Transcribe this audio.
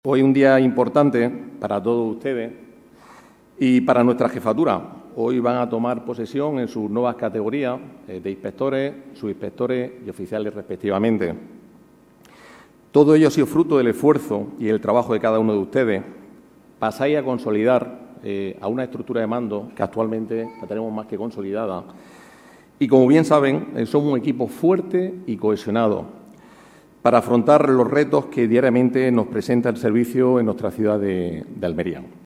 Hoy un día importante para todos ustedes y para nuestra jefatura. Hoy van a tomar posesión en sus nuevas categorías de inspectores, subinspectores y oficiales respectivamente. Todo ello ha sido fruto del esfuerzo y el trabajo de cada uno de ustedes. Pasáis a consolidar a una estructura de mando que actualmente la tenemos más que consolidada. Y como bien saben, somos un equipo fuerte y cohesionado para afrontar los retos que diariamente nos presenta el servicio en nuestra ciudad de Almería.